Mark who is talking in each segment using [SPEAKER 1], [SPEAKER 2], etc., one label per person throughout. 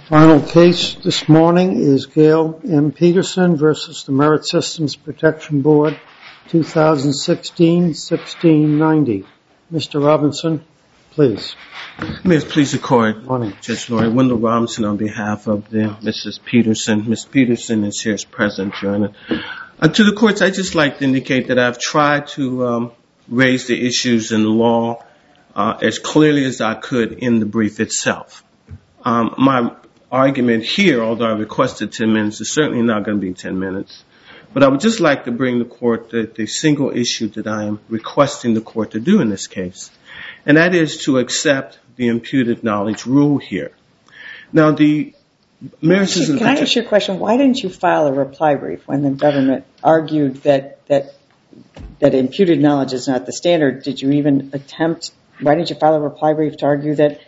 [SPEAKER 1] Final case this morning is Gail M. Peterson versus the Merit Systems Protection Board, 2016-1690. Mr. Robinson, please.
[SPEAKER 2] May it please the Court.
[SPEAKER 1] Morning.
[SPEAKER 2] Judge Laurie, Wendell Robinson on behalf of Mrs. Peterson. Ms. Peterson is here as present, Your Honor. To the courts, I'd just like to indicate that I've tried to raise the issues in the law as clearly as I could in the brief itself. My argument here, although I requested 10 minutes, is certainly not going to be 10 minutes. But I would just like to bring the Court the single issue that I am requesting the Court to do in this case, and that is to accept the imputed knowledge rule here. Now, the Merit Systems...
[SPEAKER 3] Can I ask you a question? Why didn't you file a reply brief when the government argued that imputed knowledge is not the standard? Did you even attempt... Why didn't you file a reply brief to argue that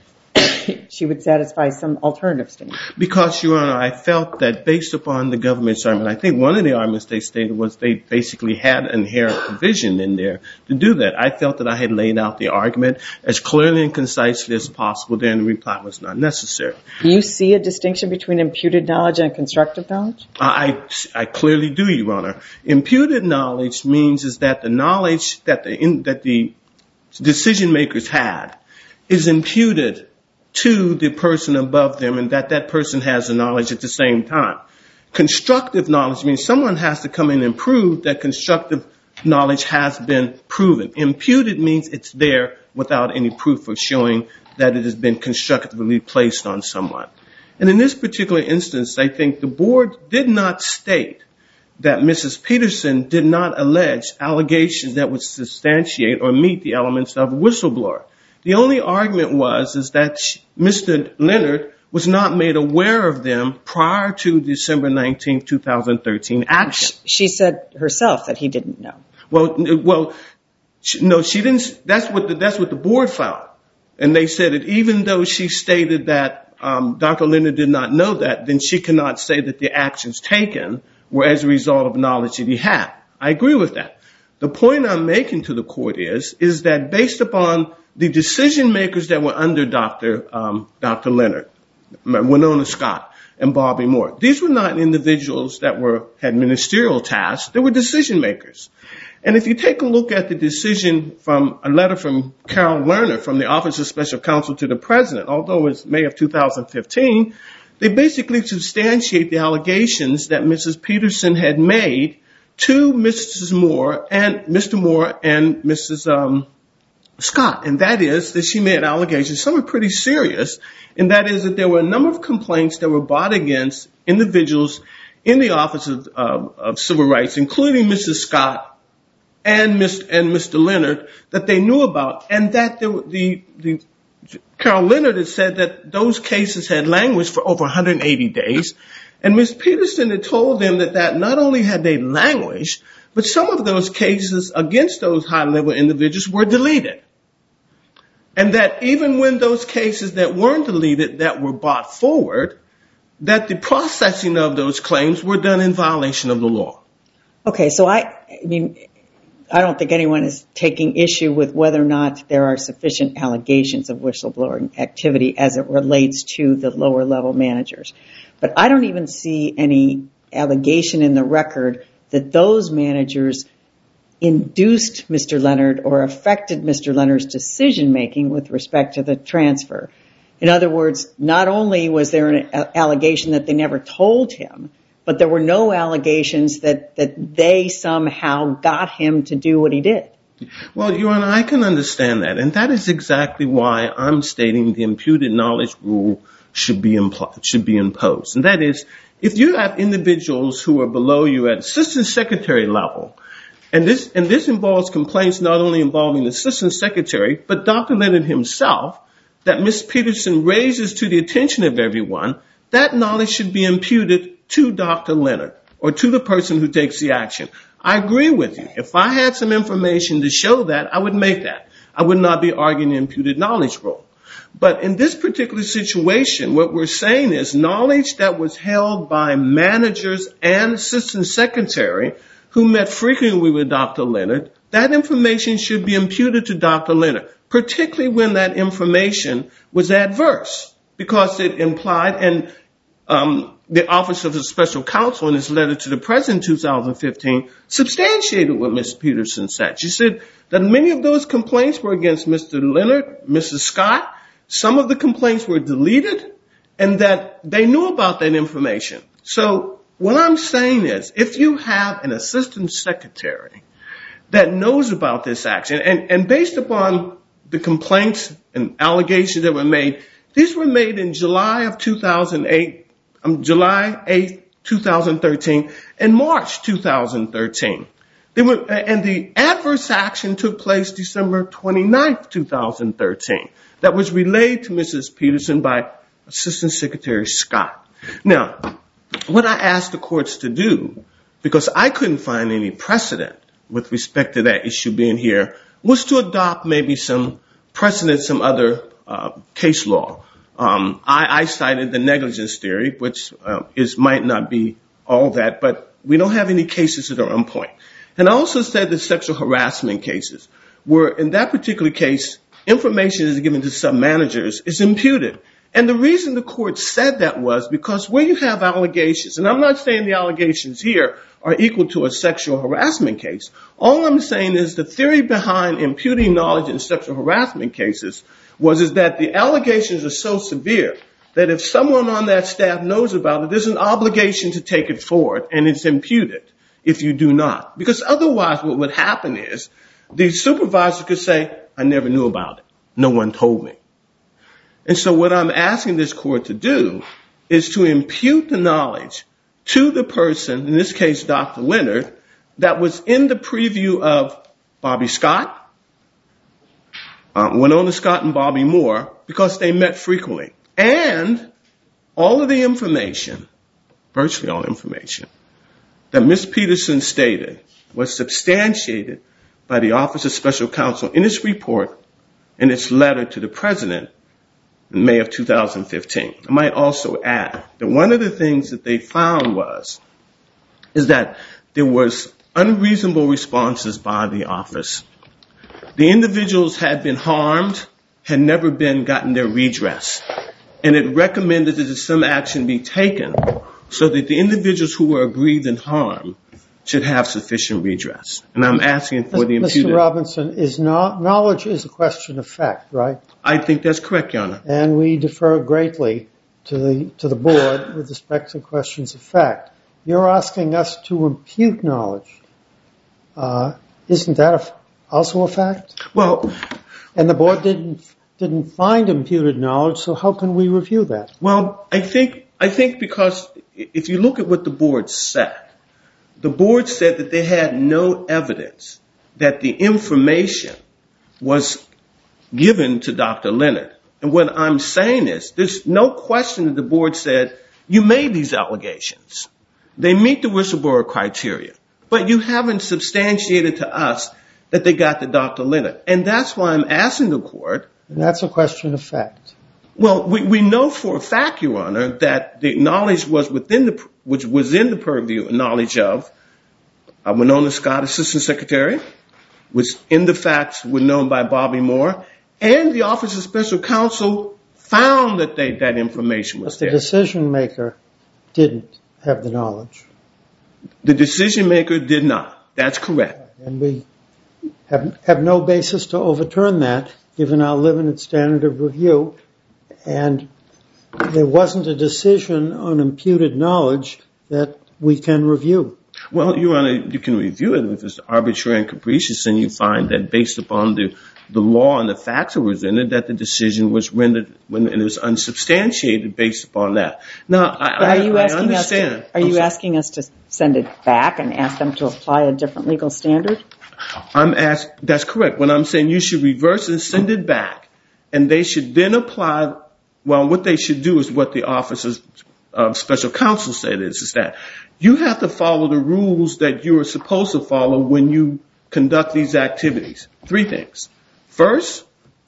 [SPEAKER 3] she would satisfy some alternative standard?
[SPEAKER 2] Because, Your Honor, I felt that based upon the government's argument, I think one of the arguments they stated was they basically had an inherent provision in there to do that. I felt that I had laid out the argument as clearly and concisely as possible, then the reply was not necessary.
[SPEAKER 3] Do you see a distinction between imputed knowledge and constructive knowledge?
[SPEAKER 2] I clearly do, Your Honor. Imputed knowledge means is that the knowledge that the decision makers had is imputed to the person above them, and that person has the knowledge at the same time. Constructive knowledge means someone has to come in and prove that constructive knowledge has been proven. Imputed means it's there without any proof of showing that it has been constructively placed on someone. And in this particular instance, I think the board did not state that Mrs. Peterson did not allege allegations that would substantiate or meet the elements of a whistleblower. The only argument was that Mr. Leonard was not made aware of them prior to December 19, 2013 action.
[SPEAKER 3] She said herself that he didn't know.
[SPEAKER 2] Well, no, she didn't. That's what the board found. And they said that even though she stated that Dr. Leonard did not know that, then she cannot say that the actions taken were as a result of knowledge that he had. I agree with that. The point I'm making to the court is that based upon the decision makers that were under Dr. Leonard, Winona Scott, and Bobby Moore, these were not individuals that had ministerial tasks. They were decision makers. And if you take a look at the decision from a letter from Carol Lerner from the Office of Special Counsel to the President, although it was May of 2015, they basically substantiate the allegations that Mrs. Peterson had made to Mr. Moore and Mrs. Scott. And that is that she made allegations, some are pretty serious, and that is that there were a number of complaints that were brought against individuals in the Office of Civil Rights, including Mrs. Scott and Mr. Leonard, that they knew about, and that Carol Leonard had said that those cases had languished for over 180 days. And Ms. Peterson had told them that not only had they languished, but some of those cases against those high-level individuals were deleted. And that even when those cases that weren't deleted, that were brought forward, that the processing of those claims were done in violation of the law.
[SPEAKER 3] Okay, so I don't think anyone is taking issue with whether or not there are sufficient allegations of whistleblowing activity as it relates to the lower level managers. But I don't even see any allegation in the record that those managers induced Mr. Leonard or affected Mr. Leonard's decision making with respect to the transfer. In other words, not only was there an allegation that they never told him, but there were no allegations that they somehow got him to do what he did.
[SPEAKER 2] Well, Your Honor, I can understand that. And that is exactly why I'm stating the imputed knowledge rule should be imposed. And that is, if you have individuals who are below you at assistant secretary level, and this involves complaints not only involving the assistant secretary, but Dr. Leonard himself, that Ms. Peterson raises to the attention of everyone, that knowledge should be imputed to Dr. Leonard or to the person who takes the action. I agree with you. If I had some information to show that, I would make that. I would not be arguing the imputed knowledge rule. But in this particular situation, what we're saying is knowledge that was held by managers and assistant secretary who met frequently with Dr. Leonard, that information should be imputed to Dr. Leonard, particularly when that information was adverse. because it implied, and the Office of the Special Counsel in his letter to the President in 2015 substantiated what Ms. Peterson said. She said that many of those complaints were against Mr. Leonard, Mrs. Scott. Some of the complaints were deleted, and that they knew about that information. So what I'm saying is, if you have an assistant secretary that knows about this action, and based upon the complaints and allegations that were made, these were made in July 8, 2013, and March 2013. And the adverse action took place December 29th, 2013. That was relayed to Mrs. Peterson by Assistant Secretary Scott. Now, what I asked the courts to do, because I couldn't find any precedent with respect to that issue being here, was to adopt maybe some precedent, some other case law. I cited the negligence theory, which might not be all that, but we don't have any cases that are on point. And I also said the sexual harassment cases, where in that particular case, information is given to sub-managers is imputed. And the reason the court said that was because where you have allegations, and I'm not saying the allegations here are equal to a sexual harassment case. All I'm saying is the theory behind imputing knowledge in sexual harassment cases is that the allegations are so severe that if someone on that staff knows about it, there's an obligation to take it forward, and it's imputed if you do not. Because otherwise what would happen is the supervisor could say, I never knew about it. No one told me. And so what I'm asking this court to do is to impute the knowledge to the person, in this case Dr. Leonard, that was in the preview of Bobby Scott, Winona Scott and Bobby Moore, because they met frequently. And all of the information, virtually all information, that Ms. Peterson stated was substantiated by the Office of Special Counsel in its report, in its letter to the President in May of 2015. I might also add that one of the things that they found is that there was unreasonable responses by the office. The individuals had been harmed, had never gotten their redress, and it recommended that some action be taken so that the individuals who were aggrieved and harmed should have sufficient redress. And I'm asking for the imputed.
[SPEAKER 1] Mr. Robinson, knowledge is a question of fact, right?
[SPEAKER 2] I think that's correct, Your Honor.
[SPEAKER 1] And we defer greatly to the board with respect to questions of fact. You're asking us to impute knowledge. Isn't that also a fact?
[SPEAKER 2] Well,
[SPEAKER 1] and the board didn't find imputed knowledge, so how can we review that?
[SPEAKER 2] Well, I think because if you look at what the board said that they had no evidence that the information was given to Dr. Leonard. And what I'm saying is, there's no question that the board said, you made these allegations. They meet the whistleblower criteria. But you haven't substantiated to us that they got to Dr. Leonard. And that's why I'm asking the court.
[SPEAKER 1] And that's a question of fact.
[SPEAKER 2] Well, we know for a fact, Your Honor, that the knowledge was which was in the purview knowledge of Winona Scott, Assistant Secretary, which in the facts were known by Bobby Moore, and the Office of Special Counsel found that that information was there.
[SPEAKER 1] But the decision maker didn't have the knowledge.
[SPEAKER 2] The decision maker did not. That's correct.
[SPEAKER 1] And we have no basis to overturn that, given our limited standard of review. And there wasn't a decision on imputed knowledge that we can review.
[SPEAKER 2] Well, Your Honor, you can review it if it's arbitrary and capricious, and you find that based upon the law and the facts that were in it, that the decision was rendered when it was unsubstantiated based upon that. Now, I understand.
[SPEAKER 3] Are you asking us to send it back and ask them to apply a different legal standard?
[SPEAKER 2] That's correct. When I'm saying you should reverse and send it back, and they should then apply. Well, what they should do is what the Office of Special Counsel said is that you have to follow the rules that you are supposed to follow when you conduct these activities. 3 things. First,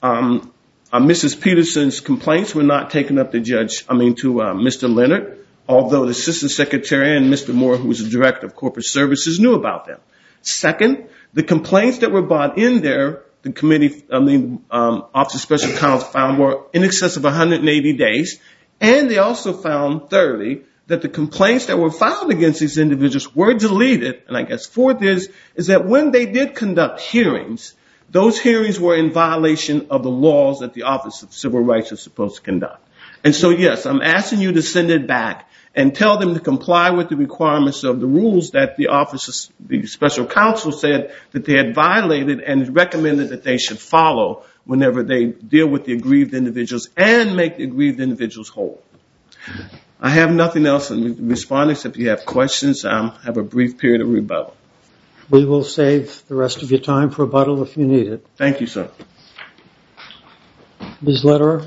[SPEAKER 2] Mrs. Peterson's complaints were not taken up to Mr. Leonard, although the Assistant Secretary and Mr. Moore, who was the Director of Corporate Services, knew about them. Second, the complaints that were brought in there the Office of Special Counsel found were in excess of 180 days. And they also found, thirdly, that the complaints that were filed against these individuals were deleted. And I guess fourth is that when they did conduct hearings, those hearings were in violation of the laws that the Office of Civil Rights is supposed to conduct. And so, yes, I'm asking you to send it back and tell them to comply with the requirements of the rules that the Special Counsel said that they had violated and recommended that they should follow whenever they deal with the aggrieved individuals and make the aggrieved individuals whole. I have nothing else in response except if you have questions. I have a brief period of rebuttal.
[SPEAKER 1] We will save the rest of your time for rebuttal if you need it.
[SPEAKER 2] Thank you, sir.
[SPEAKER 1] Ms. Lederer?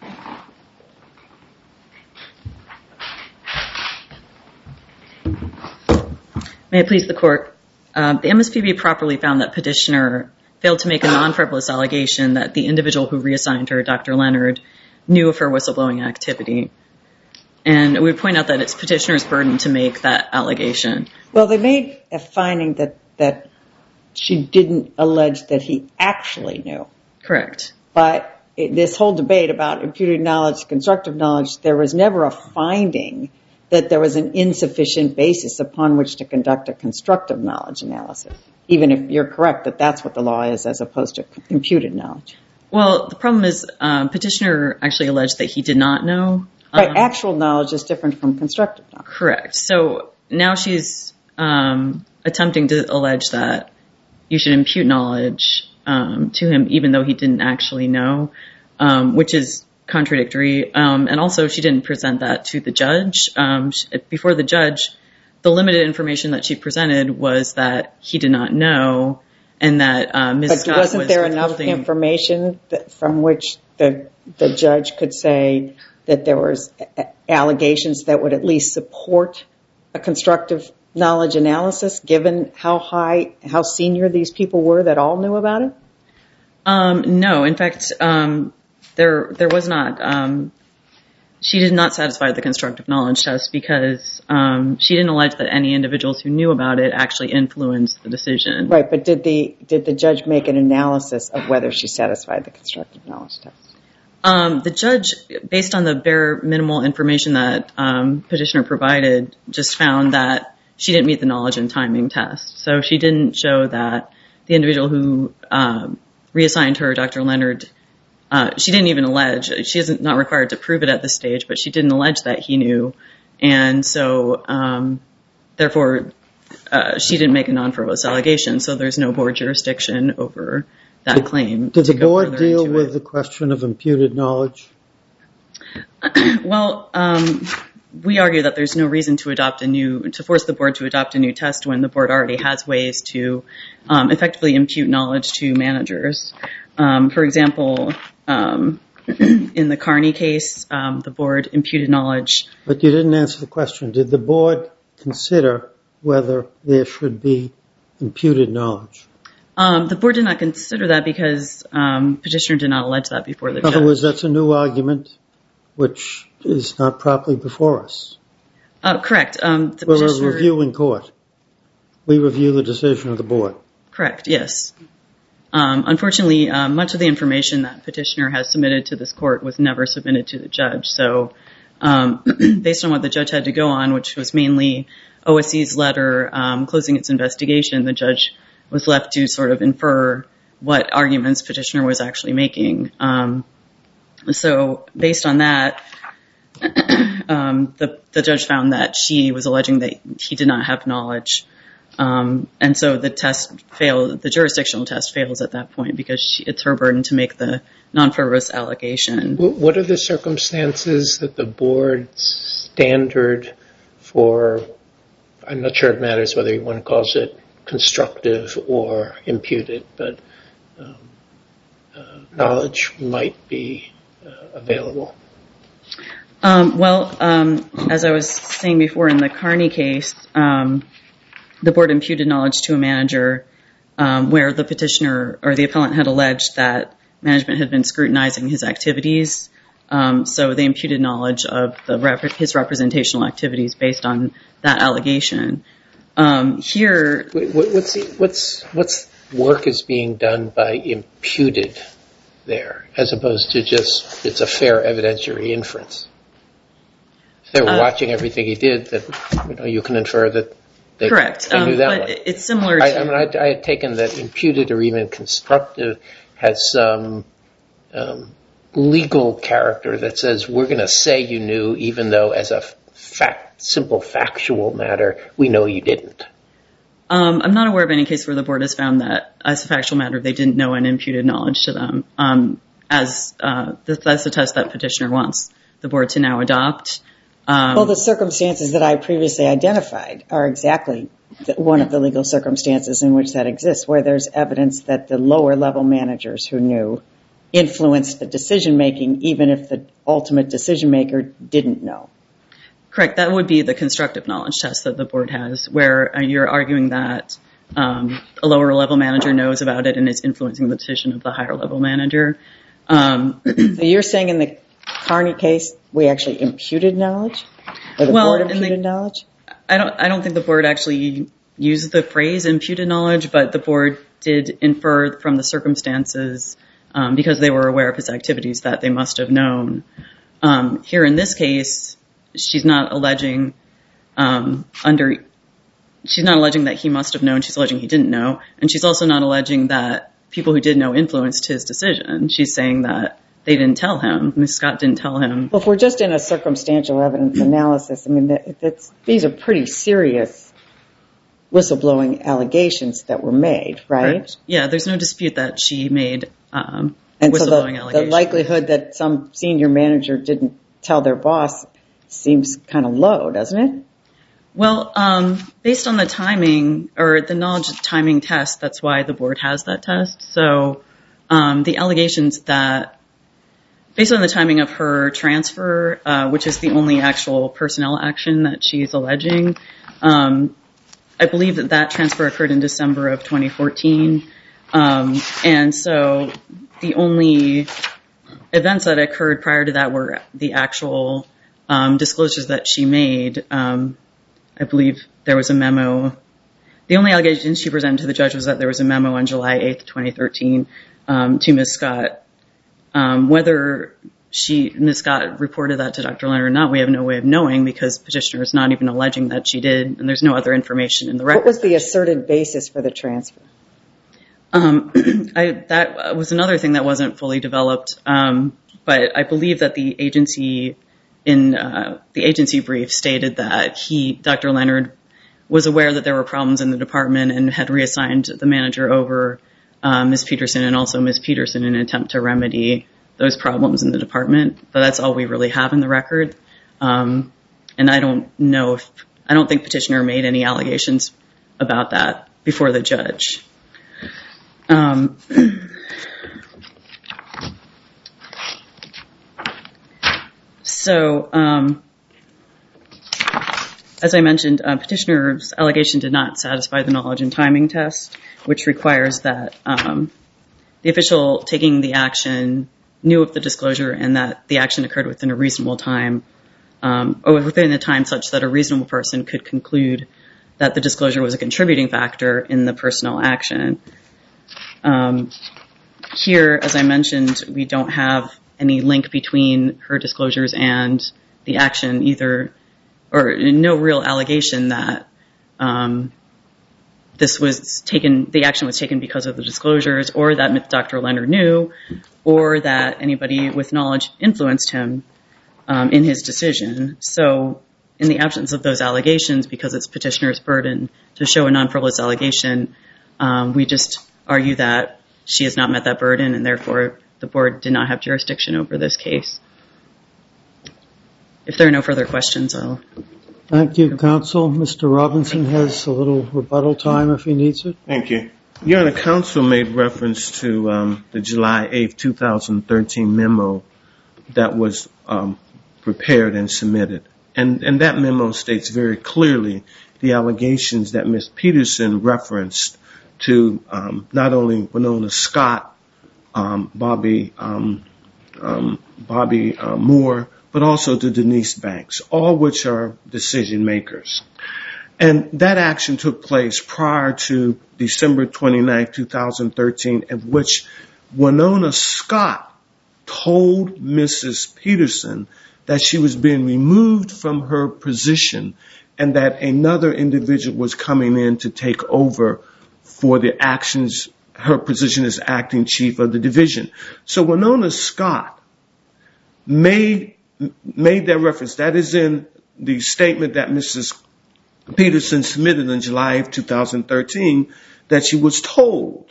[SPEAKER 4] May it please the Court. The MSPB properly found that petitioner failed to make a non-frivolous allegation that the individual who reassigned her, Dr. Leonard, knew of her whistleblowing activity. And we would point out that it's petitioner's burden to make that allegation.
[SPEAKER 3] Well, they made a finding that she didn't allege that he actually knew.
[SPEAKER 4] Correct.
[SPEAKER 3] But this whole debate about imputed knowledge, constructive knowledge, there was never a finding that there was an insufficient basis upon which to conduct a constructive knowledge analysis, even if you're correct that that's what the law is as opposed to imputed knowledge.
[SPEAKER 4] Well, the problem is petitioner actually alleged that he did not know.
[SPEAKER 3] Right, actual knowledge is different from constructive knowledge.
[SPEAKER 4] Correct. So now she's attempting to allege that you should impute knowledge to him even though he didn't actually know, which is contradictory. And also she didn't present that to the judge. Before the judge, the limited information that she presented was that he did not know and that Ms. Scott was
[SPEAKER 3] wasn't there enough information from which the judge could say that there was allegations that would at least support a constructive knowledge analysis, given how senior these people were that all knew about it?
[SPEAKER 4] No. In fact, there was not. She did not satisfy the constructive knowledge test because she didn't allege that any individuals who knew about it actually influenced the decision. Right,
[SPEAKER 3] but did the judge make an analysis of whether she satisfied the constructive knowledge test?
[SPEAKER 4] The judge, based on the bare minimal information that petitioner provided, just found that she didn't meet the knowledge and timing test. So she didn't show that the individual who reassigned her, Dr. Leonard, she didn't even allege. She is not required to prove it at this stage, but she didn't allege that he knew. And so, therefore, she didn't make a non-frivolous allegation, so there's no board jurisdiction over that claim.
[SPEAKER 1] Did the board deal with the question of imputed knowledge?
[SPEAKER 4] Well, we argue that there's no reason to force the board to adopt a new test when the board already has ways to effectively impute knowledge to managers. For example, in the Carney case, the board imputed knowledge. But
[SPEAKER 1] you didn't answer the question. Did the board consider whether there should be imputed knowledge?
[SPEAKER 4] The board did not consider that because petitioner did not allege that before the judge.
[SPEAKER 1] In other words, that's a new argument which is not properly before us.
[SPEAKER 4] Correct.
[SPEAKER 1] We're a review in court. We review the decision of the board.
[SPEAKER 4] Correct, yes. Unfortunately, much of the information that petitioner has submitted to this court was never submitted to the judge. So based on what the judge had to go on, which was mainly OSC's letter closing its investigation, the judge was left to sort of infer what arguments petitioner was actually making. So based on that, the judge found that she was alleging that he did not have knowledge. And so the test failed, the jurisdictional test fails at that point because it's her burden to make the non-frivolous allegation.
[SPEAKER 5] What are the circumstances that the board's standard for, I'm not sure it matters whether one calls it constructive or imputed, but knowledge might be available?
[SPEAKER 4] Well, as I was saying before, in the Carney case, the board imputed knowledge to a manager where the petitioner or the appellant had alleged that management had been scrutinizing his activities. So they imputed knowledge of his representational activities based on that allegation. Here,
[SPEAKER 5] what's work is being done by imputed there, as opposed to just it's a fair evidentiary inference. If they were watching everything he did, then you can infer that they knew that
[SPEAKER 4] but
[SPEAKER 5] one.
[SPEAKER 4] it's similar to...
[SPEAKER 5] I had taken that imputed or even constructive has some legal character that says we're going to say you knew, even though as a simple factual matter, we know you didn't.
[SPEAKER 4] I'm not aware of any case where the board has found that as a factual matter they didn't know and imputed knowledge to them. That's the test that petitioner wants the board to now adopt.
[SPEAKER 3] Well, the circumstances that I previously identified are exactly one of the legal circumstances in which that exists, where there's evidence that the lower level managers who knew influenced the decision making, even if the ultimate decision maker didn't know.
[SPEAKER 4] Correct. That would be the constructive knowledge test that the board has, where you're arguing that a lower level manager knows about it and is influencing the decision of the higher level manager.
[SPEAKER 3] So you're saying in the Carney case we actually imputed knowledge, or the board imputed knowledge?
[SPEAKER 4] I don't think the board actually used the phrase imputed knowledge, but the board did infer from the circumstances, because they were aware of his activities, that they must have known. Here in this case, she's not alleging that he must have known. She's alleging he didn't know, and she's also not alleging that people who did know influenced his decision. She's saying that they didn't tell him. Ms. Scott didn't tell him.
[SPEAKER 3] Well, if we're just in a circumstantial evidence analysis, I mean, these are pretty serious whistleblowing allegations that were made, right?
[SPEAKER 4] Yeah, there's no dispute that she made
[SPEAKER 3] and
[SPEAKER 4] whistleblowing
[SPEAKER 3] so
[SPEAKER 4] allegations.
[SPEAKER 3] the likelihood that some senior manager didn't tell their boss seems kind of low, doesn't it?
[SPEAKER 4] Well, based on the timing, or the knowledge timing test, that's why the board has that test. So the allegations that, based on the timing of her transfer, which is the only actual personnel action that she's alleging, I believe that transfer occurred in December of 2014. And so the only events that occurred prior to that were the actual disclosures that she made. I believe there was a memo. The only allegation she presented to the judge was that there was a memo on July 8th, 2013, to Ms. Scott. Whether Ms. Scott reported that to Dr. Leonard or not, we have no way of knowing, because petitioner is not even alleging that she did, and there's no other information in the record.
[SPEAKER 3] What was the asserted basis for the transfer?
[SPEAKER 4] That was another thing that wasn't fully developed, but I believe that the agency in the agency brief stated that Dr. Leonard, was aware that there were problems in the department and had reassigned the manager over Ms. Peterson and also Ms. Peterson in an attempt to remedy those problems in the department. But that's all we really have in the record. And I don't think petitioner made any allegations about that before the judge. So, as I mentioned, petitioner's allegation did not satisfy the knowledge and timing test, which requires that the official taking the action knew of the disclosure and that the action occurred within a reasonable time, or within a time such that a reasonable person could conclude that the disclosure was a contributing factor in the personnel action. Here, as I mentioned, we don't have any link between her disclosures and the action either, or no real allegation that the action was taken because of the disclosures, or that Dr. Leonard knew, or that anybody with knowledge influenced him in his decision. So in the absence of those allegations, because it's petitioner's burden to show a non-frivolous allegation, we just argue that she has not met that burden, and therefore the board did not have jurisdiction over this case. If there are no further questions, I'll...
[SPEAKER 1] Thank you, counsel. Mr. Robinson has a little rebuttal time if he needs it.
[SPEAKER 2] Thank you. Your Honor, counsel made reference to the July 8th, 2013 memo that was prepared and submitted. And that memo states very clearly the allegations that Ms. Peterson referenced to not only Winona Scott, Bobby Moore, but also to Denise Banks, all which are decision makers. And that action took place prior to December 29, 2013, in which Winona Scott told Mrs. Peterson that she was being removed from her position and that another individual was coming in to take over for the actions, her position as acting chief of the division. So Winona Scott made that reference. That is in the statement that Mrs. Peterson submitted in July of 2013, that she was told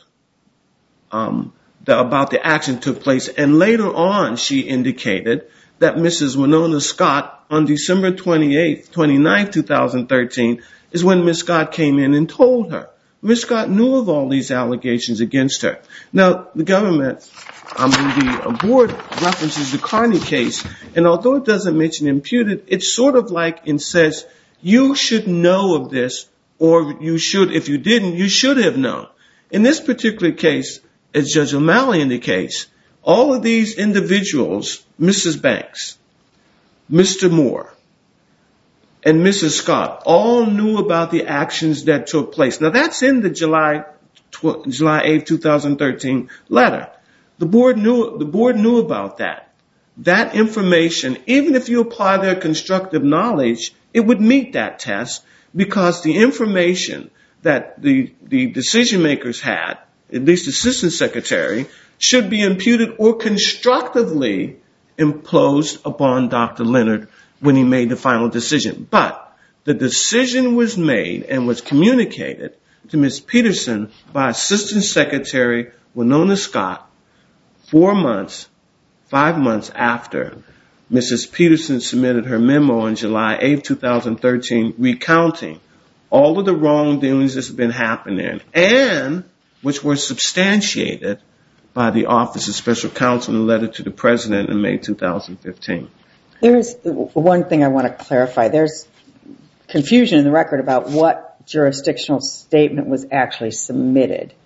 [SPEAKER 2] about the action took place. And later on, she indicated that Mrs. Winona Scott, on December 29, 2013, is when Ms. Scott came in and told her. Ms. Scott knew of all these allegations against her. Now, the board references the Carney case, and although it doesn't mention imputed, it's sort of like it says, you should know of this, or you should, if you didn't, you should have known. In this particular case, as Judge O'Malley indicates, all of these individuals, Mrs. Banks, Mr. Moore, and Mrs. Scott, all knew about the actions that took place. Now, that's in the July 8, 2013 letter. The board knew about that. That information, even if you apply their constructive knowledge, it would meet that test, because the information that the decision makers had, at least the assistant secretary, should be imputed or constructively imposed upon Dr. Leonard when he made the final decision. But the decision was made and was communicated to Ms. Peterson by Assistant Secretary Winona Scott 5 months after Mrs. Peterson submitted her memo in July 8, 2013, recounting all of the wrongdoings that's been happening, and which were substantiated by the Office of Special Counsel in a letter to the President in May 2015.
[SPEAKER 3] There's one thing I want to clarify. There's confusion in the record about what jurisdictional statement was actually submitted.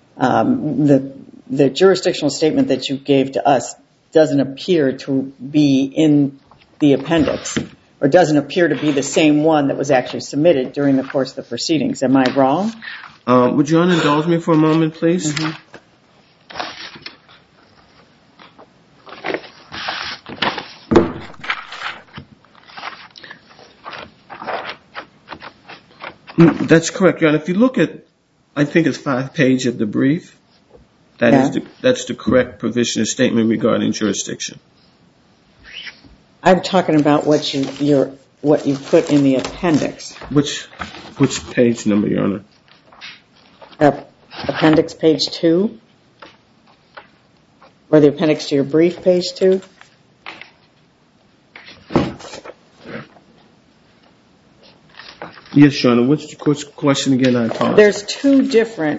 [SPEAKER 3] The jurisdictional statement that you gave to us doesn't appear to be in the appendix, or doesn't appear to be the same one that was actually submitted during the course of the proceedings. Am I wrong?
[SPEAKER 2] Would you indulge me for a moment, please?
[SPEAKER 3] Mm-hmm.
[SPEAKER 2] That's correct, Your Honor. If you look at, I think it's 5 pages of the brief, that's the correct provisional statement regarding jurisdiction.
[SPEAKER 3] I'm talking about what you put in the appendix.
[SPEAKER 2] Which page number, Your Honor?
[SPEAKER 3] Appendix page 2? Or the appendix to your brief, page 2?
[SPEAKER 2] Yes, Your Honor. What's the question again? I apologize.
[SPEAKER 3] There's two different...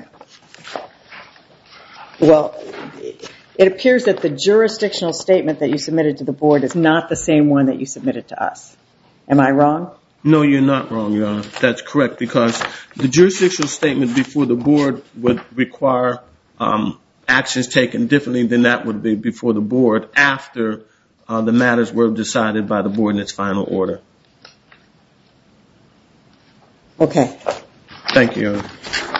[SPEAKER 3] Well, it appears that the jurisdictional statement that you submitted to the board is not the same one that you submitted to us. Am I wrong?
[SPEAKER 2] No, you're not wrong, Your Honor. That's correct, because the jurisdictional statement before the board would require actions taken differently than that would be before the board after the matters were decided by the board in its final order.
[SPEAKER 3] Okay.
[SPEAKER 2] Thank you, Your Honor.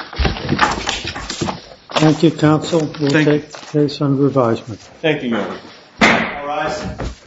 [SPEAKER 1] Thank you, counsel. We'll take the case under advisement.
[SPEAKER 2] Thank you, Your Honor.